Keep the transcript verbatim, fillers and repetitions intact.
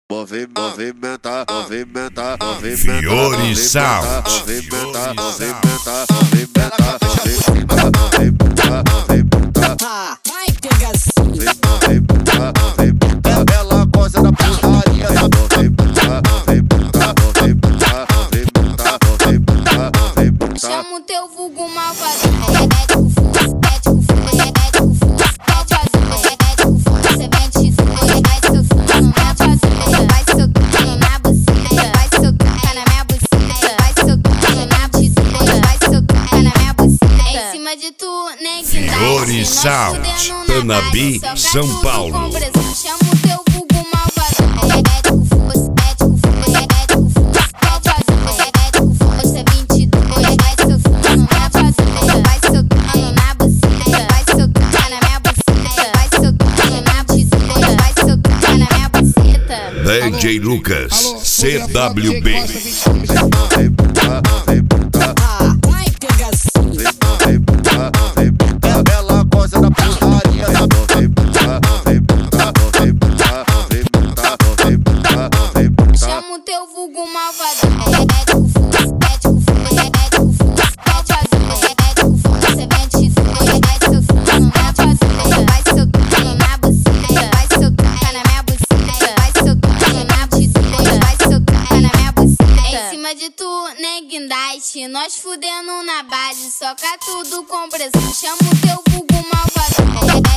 Movimenta, movimenta, movimenta, movimenta, Fiore Sound. movimenta, movimenta, movimenta, movimenta, movimenta, Vai, pegação. movimenta, movimenta, bela coisa da putaria. Movimenta, movimenta, movimenta, movimenta, movimenta, movimenta. Chama o teu vulgo malvado. Mete com força, mete com força, mete com força, mete azul, mete com força, você mete fundo, mete seu fundo, mete azul, vai soltando na buceta, vai soltando na minha buceta, vai soltando na buceta, vai soltando na minha buceta. Em cima de tu, neguinho, Fiore Sound, Tanabi, São Paulo. Chama o teu vulgo malvado. Mete com força, mete com força, mete com força, mete azul, mete com força, vinte e dois, mete seu fundo, mete azul, vai soltando na buceta, vai soltando na minha buceta, vai soltando na buceta, vai soltando na minha buceta. D J Lucas, C W B. Vai, pegação. Bela coisa da putaria. Movimenta, movimenta, movimenta, movimenta, movimenta, movimenta. Chama o teu vulgo malvado. Mete com força, mete com força, mete com força, mete azul, mete com força, mete fundo, mete seu fundo, mete azul, vai soltando na buceta, vai soltando na minha buceta, vai soltando na buceta, vai soltando na minha buceta. Em cima de tu, neguindaste, nós fudendo na base, soca tudo com pressão. Chama o teu vulgo malvado.